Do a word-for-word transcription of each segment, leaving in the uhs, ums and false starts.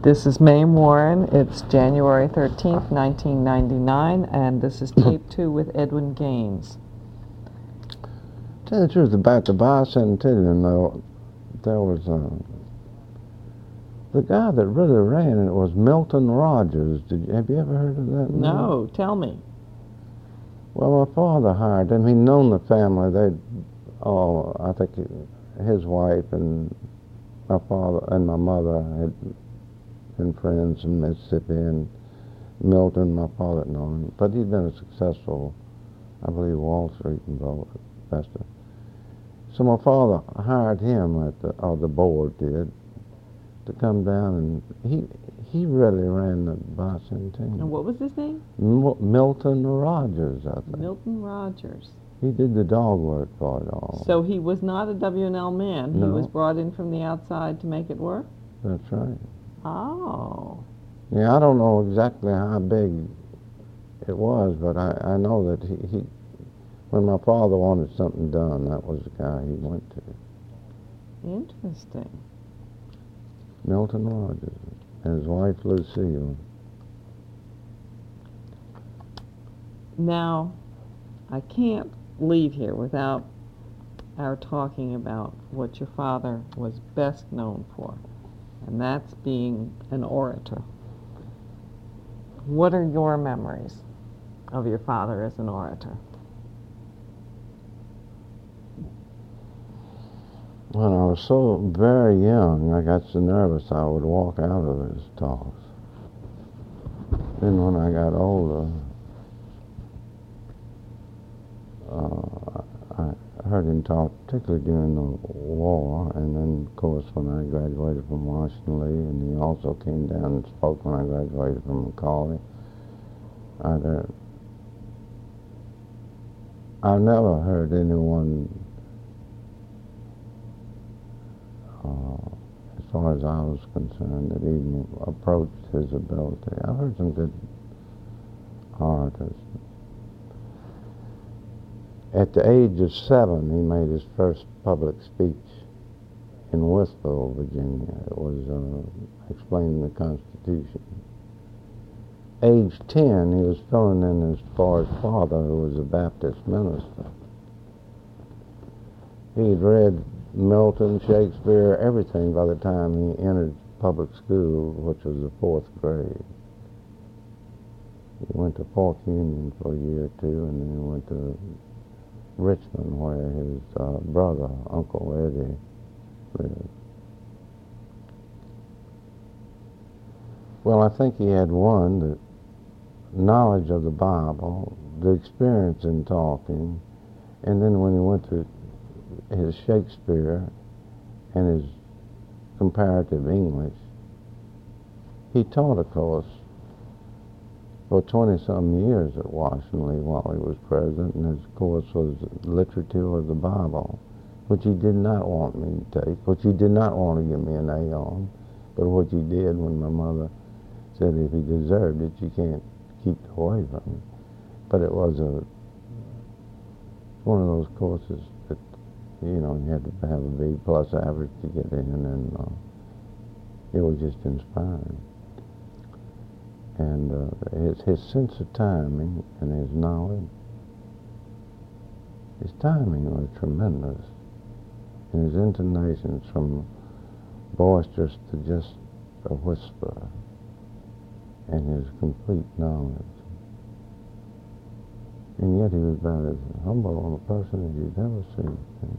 This is Mae Warren. It's January thirteenth, nineteen ninety-nine, and this is tape two with Edwin Gaines. Tell you the truth about the bicentennial, though, there was uh, the guy that really ran it was Milton Rogers. Did you, have you ever heard of that name? No, tell me. Well, my father hired him. He'd known the family. They, oh, I think his wife and my father and my mother had been friends in Mississippi, and Milton, my father, had known him. But he'd been a successful, I believe, Wall Street investor. So my father hired him at the, or the board did, to come down, and he he really ran the bicentennial. And what was his name? M- Milton Rogers, I think. Milton Rogers. He did the dog work for it all. So he was not a W and L man. No. He was brought in from the outside to make it work? That's right. Oh. Yeah, I don't know exactly how big it was, but I, I know that he, he, when my father wanted something done, that was the guy he went to. Interesting. Milton Rogers and his wife Lucille. Now, I can't leave here without our talking about what your father was best known for, and that's being an orator. What are your memories of your father as an orator? When I was so very young, I got so nervous I would walk out of his talks. Then when I got older, uh, I heard him talk, particularly during the war, and then, of course, when I graduated from Washington Lee, and he also came down and spoke when I graduated from Macaulay. I'd, uh, I've never heard anyone, uh, as far as I was concerned, that even approached his ability. I've heard some good orators. At the age of seven, he made his first public speech in Withville, Virginia. It was uh, explaining the Constitution. Age ten, he was filling in his for his father, who was a Baptist minister. He'd read Milton, Shakespeare, everything by the time he entered public school, which was the fourth grade. He went to Fork Union for a year or two, and then he went to Richmond, where his uh, brother, Uncle Eddie, lived. Well, I think he had one, the knowledge of the Bible, the experience in talking, and then when he went to his Shakespeare and his comparative English, he taught, of course, for twenty-some years at Washington Lee while he was president, and his course was literature of the Bible, which he did not want me to take, which he did not want to give me an A on, but what he did when my mother said if he deserved it, you can't keep it away from him. But it was a one of those courses that, you know, you had to have a B plus average to get in, and uh, it was just inspiring. And uh, his, his sense of timing and his knowledge, his timing was tremendous. And his intonations from boisterous to just a whisper, and his complete knowledge. And yet he was about as humble a person as you'd ever seen.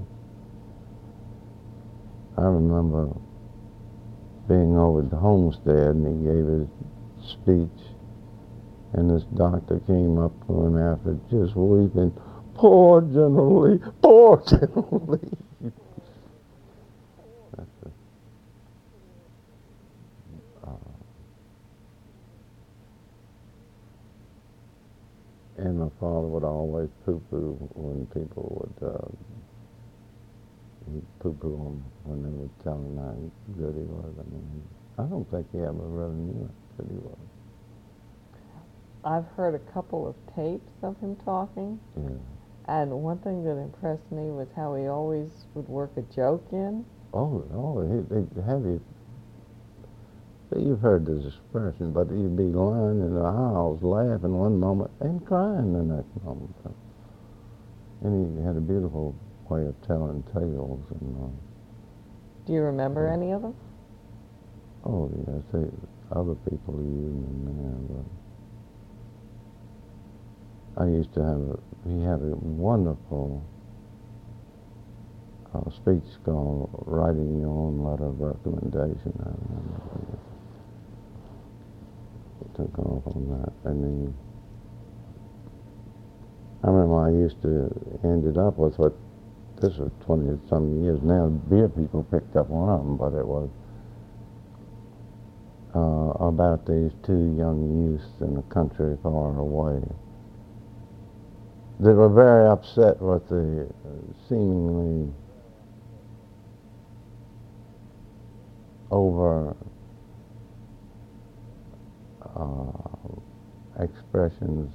I remember being over at the homestead, and he gave his speech, and this doctor came up to him after just weeping, "Poor General Lee, poor General Lee." That's a, uh, and my father would always poo-poo when people would uh, he'd poo-poo him when they would tell him how good he was. I mean, I don't think he ever really knew how good he was. I've heard a couple of tapes of him talking, Yeah. and one thing that impressed me was how he always would work a joke in. Oh, oh, he, he'd have you You've heard this expression, but he'd be lying in the aisles laughing one moment and crying the next moment. And he had a beautiful way of telling tales. And uh, Do you remember yeah. any of them? Oh, yes, they, other people used them there, but I used to have a, he had a wonderful uh, speech called Writing Your Own Letter of Recommendation. I remember he took off on that. And he, I remember I used to end it up with what, this was twenty some years now, beer people picked up one of them, but it was uh, about these two young youths in a country far away. They were very upset with the uh, seemingly over uh, expressions.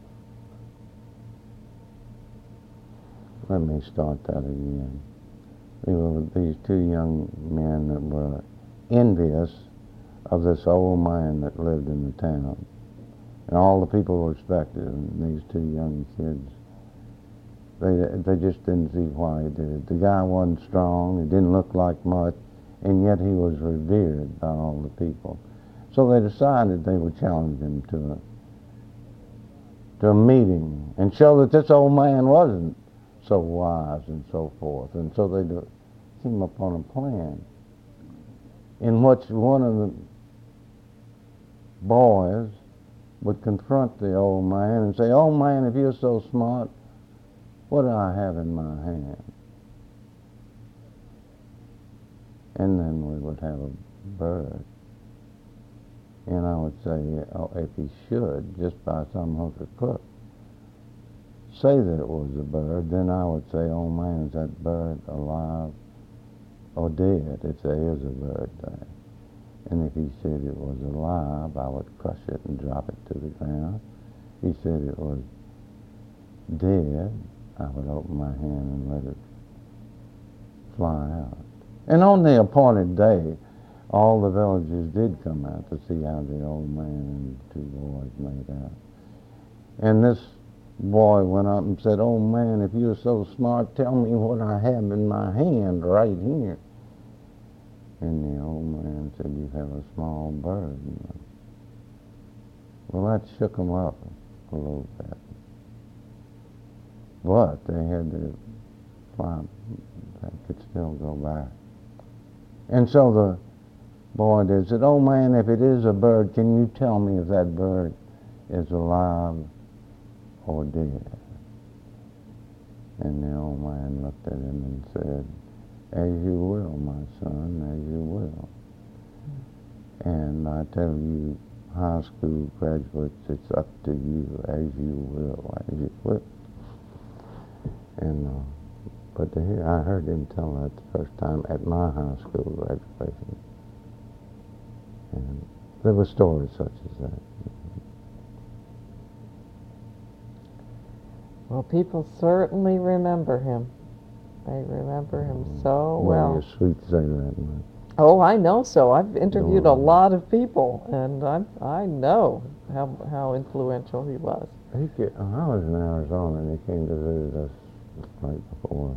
Let me start that again. There were these two young men that were envious of this old man that lived in the town. And all the people respected him, these two young kids. They, they just didn't see why he did it. The guy wasn't strong, he didn't look like much, and yet he was revered by all the people. So they decided they would challenge him to a, to a meeting and show that this old man wasn't so wise and so forth. And so they do, came upon a plan in which one of the boys would confront the old man and say, "Old man, if you're so smart, what do I have in my hand?" And then we would have a bird. And I would say, oh, if he should, just by some hook or crook, say that it was a bird, then I would say, "Oh man, is that bird alive or dead?" If there is a bird there. And if he said it was alive, I would crush it and drop it to the ground. If he said it was dead, I would open my hand and let it fly out. And on the appointed day, all the villagers did come out to see how the old man and the two boys made out. And this boy went up and said, "Oh man, if you're so smart, tell me what I have in my hand right here." And the old man said, "You have a small bird." Well, that shook them up a little bit. But they had to fly, they could still go back. And so the boy did said, "Oh man, if it is a bird, can you tell me if that bird is alive or dead?" And the old man looked at him and said, "As you will, my son, as you will." And I tell you, high school graduates, it's up to you, as you will, as you will. And uh, but to hear, I heard him tell that the first time at my high school graduation. And there were stories such as that. Well, people certainly remember him. They remember him so well. Well, you're sweet to say that, man. Oh, I know so. I've interviewed No. a lot of people, and I I know how how influential he was. He came, I was in Arizona, and he came to visit us right before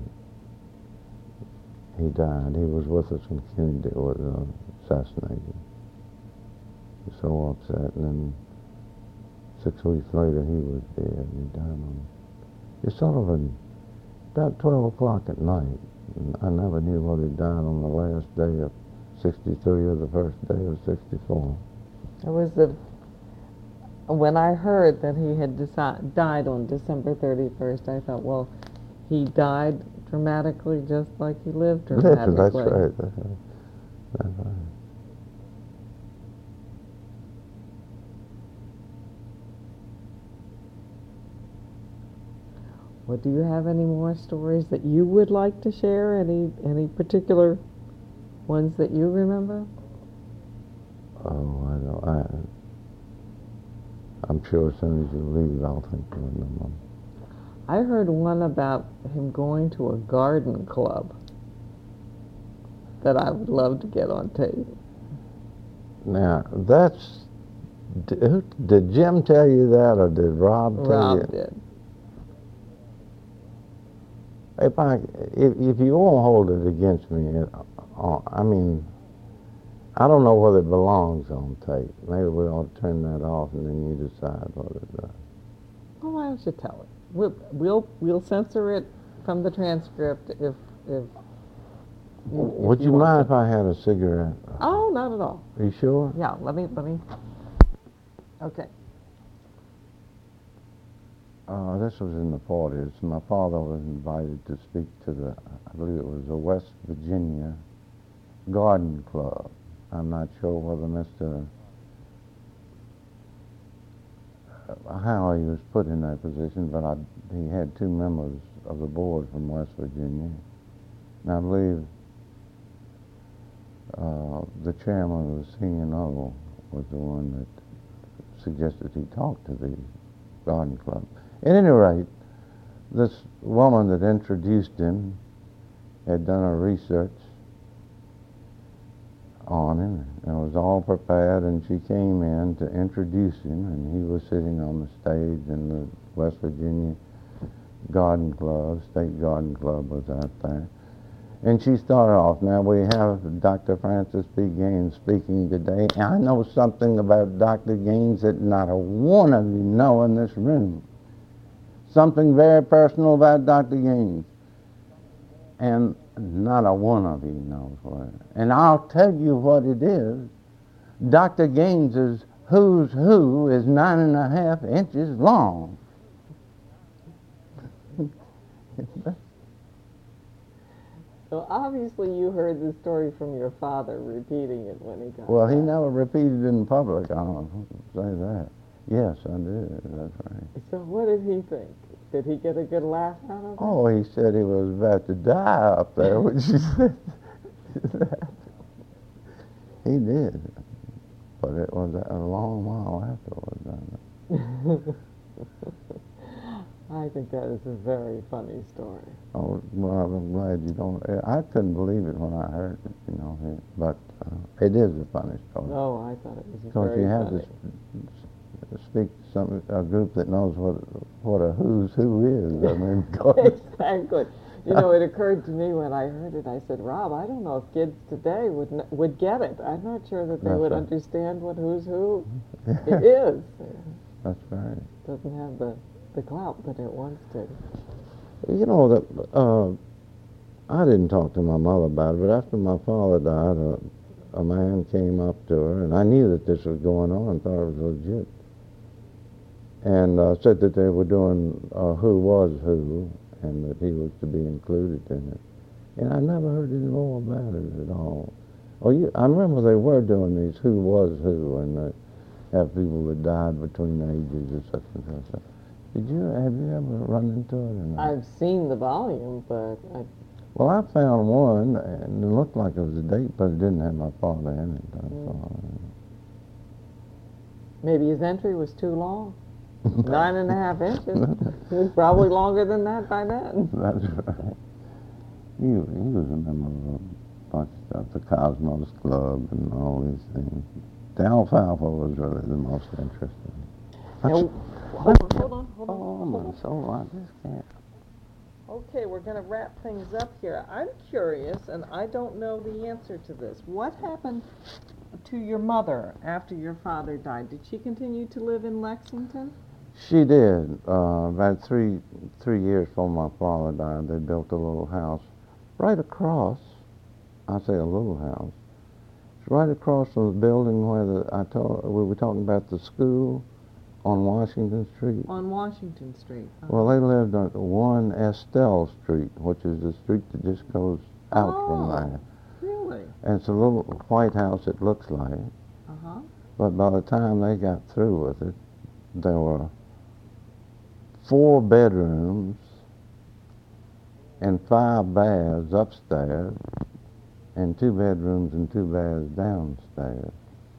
he died. He was with us when Kennedy was uh, assassinated. He was so upset, and then six weeks later he was dead, and he died on it's sort of an, about twelve o'clock at night. And I never knew whether he died on the last day of sixty-three or the first day of sixty-four. It was the when I heard that he had deci- died on December thirty-first, I thought, well, he died dramatically just like he lived dramatically. That's right. That's right. That's right. Well, do you have any more stories that you would like to share? Any any particular ones that you remember? Oh, I don't. I, I'm sure as soon as you leave, I'll think of them. I heard one about him going to a garden club that I would love to get on tape. Now, that's, d- who- did Jim tell you that, or did Rob tell you? Rob did. If I, if, if you won't hold it against me, it, uh, I mean, I don't know whether it belongs on tape. Maybe we ought to turn that off and then you decide whether it does. Well, why don't you tell it? We'll, we'll, we'll censor it from the transcript if, if. W- if Would you want mind to. if I had a cigarette? Oh, not at all. Are you sure? Yeah, let me, let me. Okay. Uh, this was in the forties. My father was invited to speak to the, I believe it was the West Virginia Garden Club. I'm not sure whether Mister how he was put in that position, but I, he had two members of the board from West Virginia. And I believe uh, the chairman of the C N O was the one that suggested he talk to the garden club. At any rate, this woman that introduced him had done her research on him and was all prepared, and she came in to introduce him, and he was sitting on the stage, and the West Virginia Garden Club, State Garden Club was out there. And she started off, now we have Doctor Francis B. Gaines speaking today, and I know something about Doctor Gaines that not a one of you know in this room. Something very personal about Doctor Gaines. And not a one of you knows what. And I'll tell you what it is. Doctor Gaines's who's who is nine and a half inches long. So obviously you heard the story from your father repeating it when he got Well, he back. never repeated it in public. I don't say that. Yes, I did. That's right. So what did he think? Did he get a good laugh out of it? Oh, he said he was about to die up there when she said that. He did. But it was a long while afterwards. I think that is a very funny story. Oh, well, I'm glad you don't. I couldn't believe it when I heard it, you know. It, but uh, it is a funny story. No, I thought it was Because very you have funny. to s- speak to some a group that knows what what a who's who is. I mean, God. Exactly. You know, it occurred to me when I heard it. I said, Rob, I don't know if kids today would n- would get it. I'm not sure that they That's would right. understand what who's who it is. That's right. It doesn't have the the clout that it wants to. You know that uh, I didn't talk to my mother about it, but after my father died, a, a man came up to her, and I knew that this was going on and thought it was legit, and uh, said that they were doing uh, Who Was Who, and that he was to be included in it. And I never heard any more about it at all. Oh, you, I remember they were doing these Who Was Who, and they have people that died between the ages of such and such. Did you, have you ever run into it or not? I've seen the volume, but I, Well, I found one, and it looked like it was a date, but it didn't have my father in it. That's Mm. all. maybe his entry was too long. Nine and a half inches. He was probably longer than that by then. That's right. He, he was a member of a bunch of stuff, the Cosmos Club and all these things. The alfalfa was really the most interesting. Now, hold on, hold on, hold on. Oh, my soul, I just can't. Okay, we're going to wrap things up here. I'm curious, and I don't know the answer to this. What happened to your mother after your father died? Did she continue to live in Lexington? She did. Uh, about three three years before my father died, they built a little house right across. I say a little house. It's right across from the building where the I told we were talking about the school on Washington Street. On Washington Street. Uh-huh. Well, they lived on one Estelle Street, which is the street that just goes out Oh. from there. Really? And it's a little white house, it looks like. Uh-huh. But by the time they got through with it, there were four bedrooms and five baths upstairs, and two bedrooms and two baths downstairs.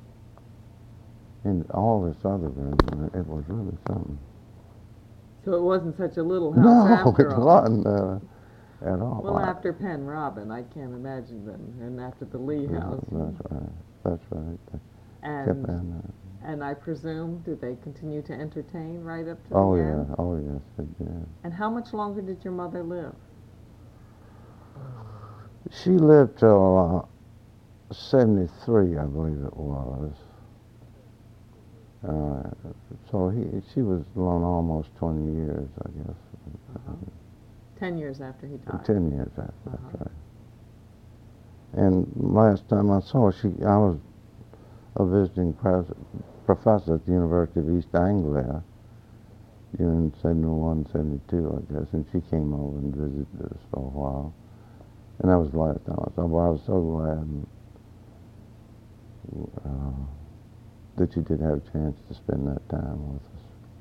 And all this other room, it was really something. So it wasn't such a little house No, after it all. wasn't uh, at all. Well, I- after Penn Robin, I can't imagine them. And after the Lee Yeah, House. That's right. That's right. kept And down there. and I presume, did they continue to entertain right up to Oh the yeah, end? oh yes, they did. And how much longer did your mother live? She lived till uh, seventy-three, I believe it was. Uh, so he, she was alone almost twenty years, I guess. Uh-huh. Ten years after he died. Ten years after, Uh-huh. that's right. And last time I saw her, she, I was a visiting pres- professor at the University of East Anglia in seventy-one, seventy-two, I guess, and she came over and visited us for a while. And that was the last time I saw her. But I was so glad uh, that you did have a chance to spend that time with us.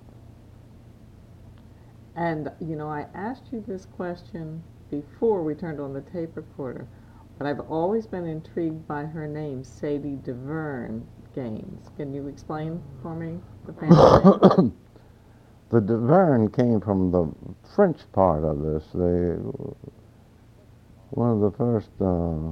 And, you know, I asked you this question before we turned on the tape recorder, but I've always been intrigued by her name, Sadie DeVerne Gaines. Can you explain for me the family name? The DeVerne came from the French part of this. They, one of the first uh,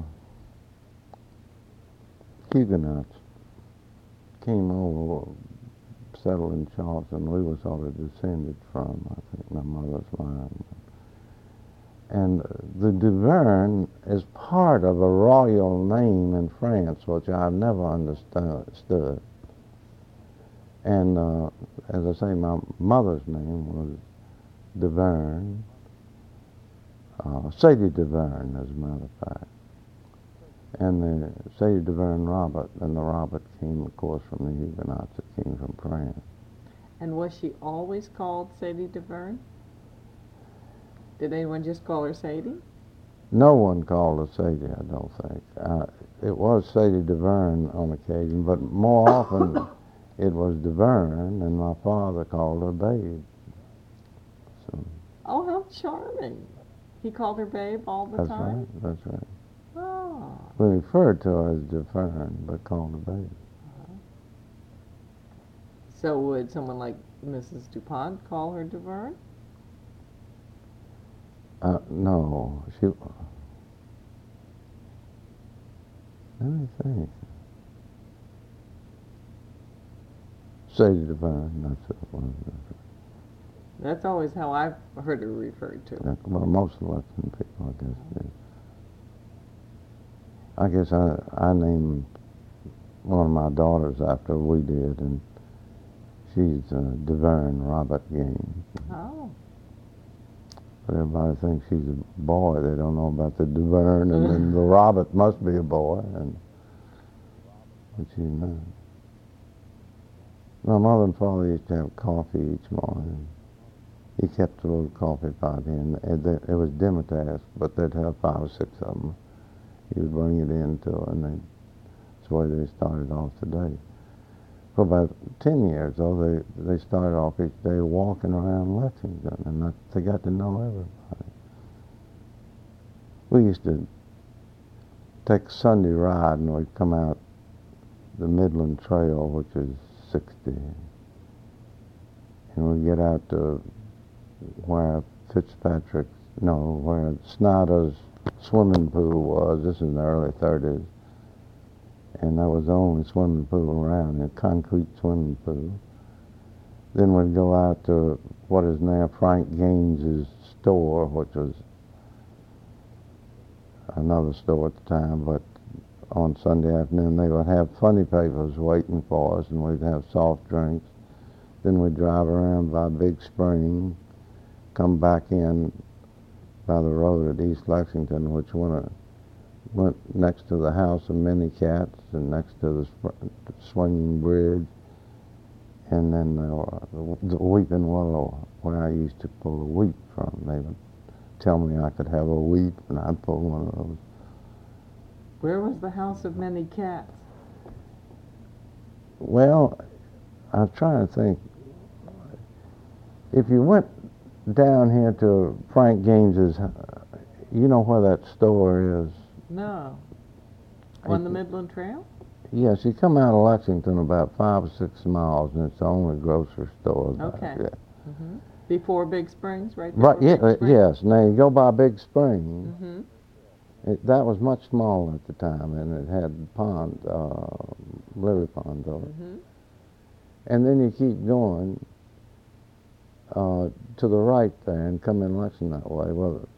Huguenots came over, settled in Charleston. We were sort of descended from, I think, my mother's line. And the DeVerne is part of a royal name in France, which I've never understood. And uh, as I say, my mother's name was DeVerne, uh, Sadie DeVerne, as a matter of fact. And the Sadie DeVerne Robert, and the Robert came, of course, from the Huguenots that came from France. And was she always called Sadie DeVerne? Did anyone just call her Sadie? No one called her Sadie, I don't think. Uh, it was Sadie DeVerne on occasion, but more often it was DeVerne, and my father called her Babe. So, oh, how charming. He called her Babe all the that's time? right, that's right. Oh. We referred to her as DeVerne, but called her Babe. Uh-huh. So would someone like Missus DuPont call her DeVerne? Uh, no, she. Let me think. Sadie DeVerne, that's it. Was. That's always how I've heard her referred to. Yeah, well, most Latin people, I guess, did. I guess I, I named one of my daughters after we did, and she's uh, DeVerne Robert Gaines. Oh. But everybody thinks she's a boy. They don't know about the DeVerne, and then the Robert must be a boy, and but she's not. My mother and father used to have coffee each morning. He kept a little coffee pot in. It, it was Demitasse, but they'd have five or six of them. He would bring it in to her, and they, that's the way they started off the day. For about ten years, though, they, they started off each day walking around Lexington, and that, they got to know everybody. We used to take a Sunday ride, and we'd come out the Midland Trail, which is sixty, and we'd get out to where Fitzpatrick, no, where Snyder's swimming pool was. This is in the early thirties. And that was the only swimming pool around, a concrete swimming pool. Then we'd go out to what is now Frank Gaines's store, which was another store at the time, but on Sunday afternoon they would have funny papers waiting for us, and we'd have soft drinks. Then we'd drive around by Big Spring, come back in by the road at East Lexington, which went, went next to the House of Many Cats and next to the sp- swinging bridge, and then uh, the, the Weeping Willow, where I used to pull the wheat from. They would tell me I could have a wheat, and I'd pull one of those. Where was the House of Many Cats? Well, I'm trying to think. If you went down here to Frank Gaines's, you know where that store is? No. On the Midland Trail? Yes, you come out of Lexington about five or six miles, and it's the only grocery store back Okay. there. Mm-hmm. Before Big Springs, right? Right, yeah, Big uh, Springs? yes. Now you go by Big Spring, Mm-hmm. It, that was much smaller at the time, and it had pond, uh, lily ponds over it. Mm-hmm. And then you keep going uh, to the right there and come in Lexington that way. Well,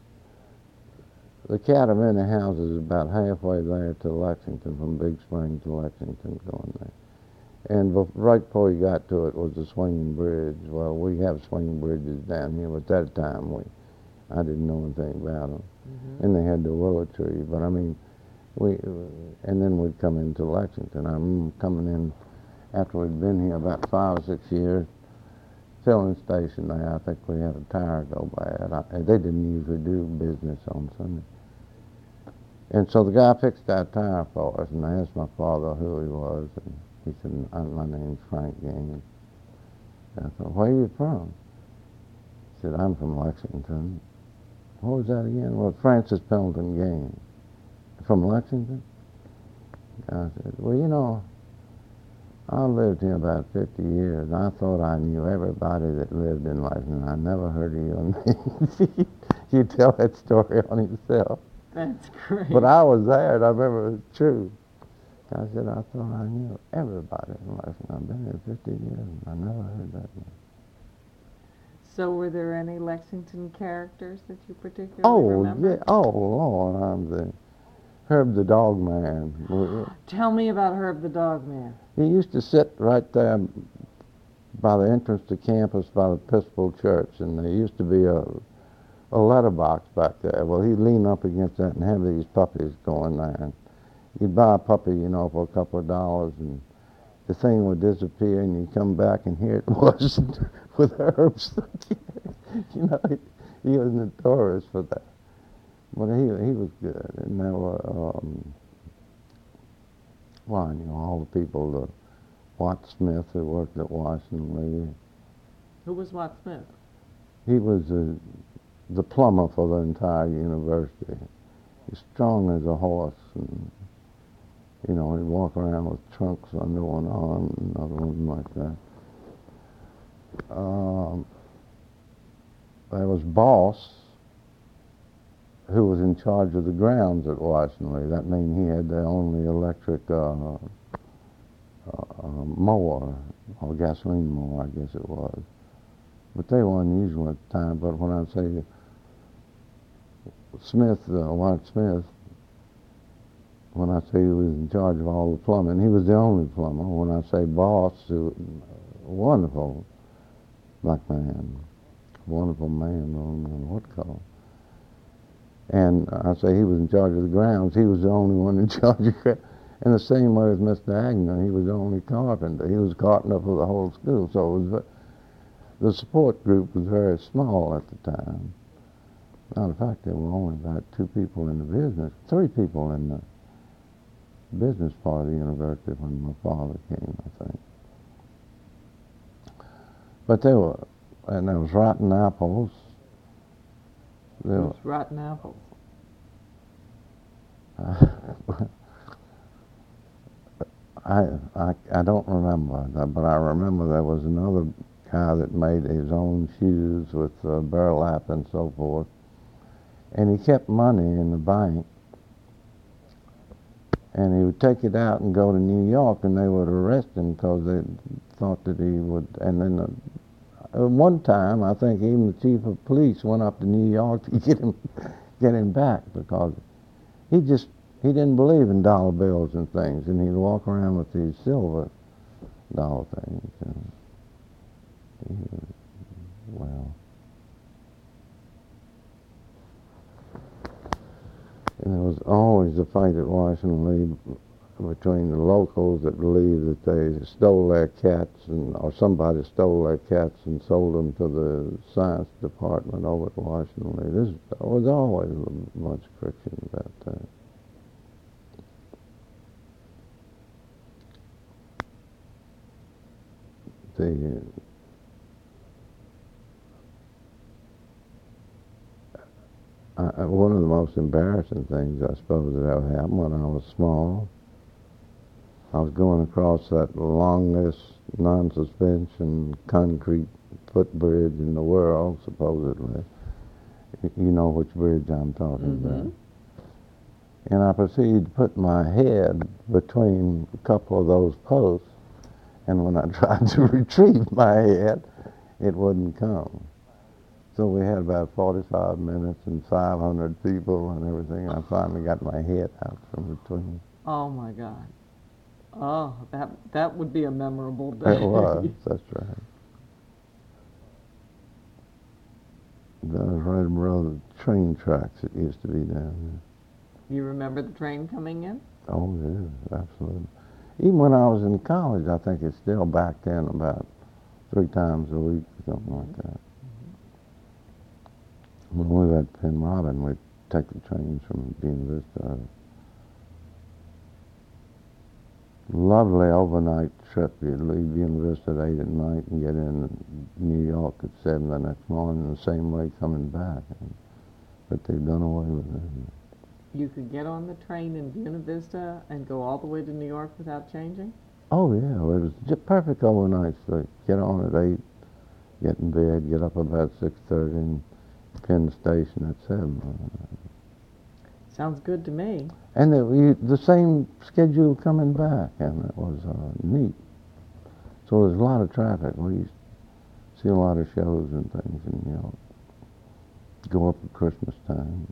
the Catamini House is about halfway there to Lexington, from Big Spring to Lexington going there. And bef- right before you got to it was the swinging bridge. Well, we have swinging bridges down here, but at that time we, I didn't know anything about them. Mm-hmm. And they had the willow tree, but I mean, we, and then we'd come into Lexington. I remember coming in after we'd been here about five or six years, filling station there. I think we had a tire go bad. I, they didn't usually do business on Sunday. And so the guy fixed that tire for us, and I asked my father who he was, and he said, "Uh, my name's Frank Gaines." I thought, "Where are you from?" He said, "I'm from Lexington." "What was that again?" "Well, Francis Pendleton Gaines." "From Lexington?" I said, "Well, you know, I lived here about fifty years, and I thought I knew everybody that lived in Lexington. I never heard of your name." You tell that story on yourself. That's great. But I was there, and I remember it was true. I said, "I thought I knew everybody in Lexington. I've been here fifty years, and I never heard that name." So were there any Lexington characters that you particularly Oh, remember? yeah. Oh, Lord, I'm the Herb the Dog Man. Tell me about Herb the Dog Man. He used to sit right there by the entrance to campus by the Episcopal Church, and there used to be a, a letterbox back there. Well, he'd lean up against that and have these puppies going there. And you'd buy a puppy, you know, for a couple of dollars, and the thing would disappear, and you'd come back, and here it was with herbs. You know, he, he was notorious for that. But he he was good, and there were, um, well, you know, all the people, the Watt Smith who worked at Washington Lee. Who was Watt Smith? He was uh, the plumber for the entire university. He's strong as a horse, and you know, he'd walk around with trunks under one arm and another one like that. Um, there was Boss, who was in charge of the grounds at Washington Lee. That means he had the only electric uh, uh, mower, or gasoline mower, I guess it was. But they were unusual at the time. But when I say Smith, uh, Watt Smith, when I say he was in charge of all the plumbing, he was the only plumber. When I say Boss, who, wonderful black man, wonderful man, I don't know what to call him. And I say he was in charge of the grounds. He was the only one in charge of grounds. In the same way as Mister Agnew, he was the only carpenter. He was carpenter for the whole school. So it was, the support group was very small at the time. Matter of fact, there were only about two people in the business, three people in the business part of the university when my father came, I think. But there were, and there was Rotten Apples. There Who's Rotten Apples? Uh, I, I I don't remember, but I remember there was another guy that made his own shoes with uh, burlap and so forth, and he kept money in the bank, and he would take it out and go to New York, and they would arrest him because they thought that he would. And then uh, one time, I think even the chief of police went up to New York to get him get him back because he just. He didn't believe in dollar bills and things, and he'd walk around with these silver dollar things. And he was, well, and there was always a fight at Washington Lee between the locals that believed that they stole their cats, and or somebody stole their cats and sold them to the science department over at Washington Lee. This there was always a bunch of friction about that. The, uh, one of the most embarrassing things, I suppose, that ever happened when I was small, I was going across that longest non-suspension concrete footbridge in the world, supposedly. You know which bridge I'm talking Mm-hmm. about. and I proceeded to put my head between a couple of those posts, and when I tried to retrieve my head, it wouldn't come. So we had about forty-five minutes and five hundred people and everything. I finally got my head out from between. Oh my God. Oh, that that would be a memorable day. It was, that's right. That was right around the train tracks it used to be down You remember the train coming in? there. Oh, yeah, absolutely. Even when I was in college, I think it's still back then about three times a week, something like that. When we were at Penn Robin, we'd take the trains from Buena Vista. Lovely overnight trip. You'd leave Buena Vista at eight at night and get in New York at seven the next morning, the same way coming back. But they've done away with it. You could get on the train in Buena Vista and go all the way to New York without changing? Oh, yeah. Well, it was just perfect overnight sleep. Get on at eight, get in bed, get up about six thirty, and Penn Station at seven. Sounds good to me. And the, we, the same schedule coming back, and it was uh, neat. So there's a lot of traffic. We used to see a lot of shows and things in New York. Go up at Christmas time.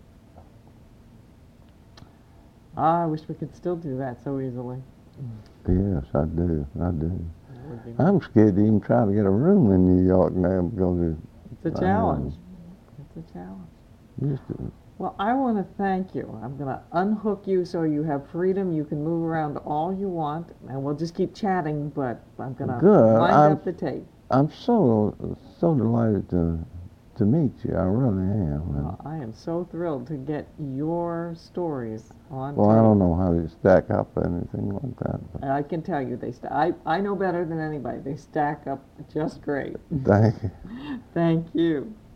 Ah, I wish we could still do that so easily. Yes, I do. I do. That would be nice. I'm scared to even try to get a room in New York now because It's a challenge. It's a challenge. it used to. Well, I want to thank you. I'm going to unhook you so you have freedom. You can move around all you want, and we'll just keep chatting, but I'm going to Good. wind I'm- up the tape. I'm so so delighted to to meet you. I really am. And, Well, I am so thrilled to get your stories on well, I tape. don't know how they stack up or anything like that. But I can tell you, they st- I, I know better than anybody. They stack up just great. thank you. Thank you.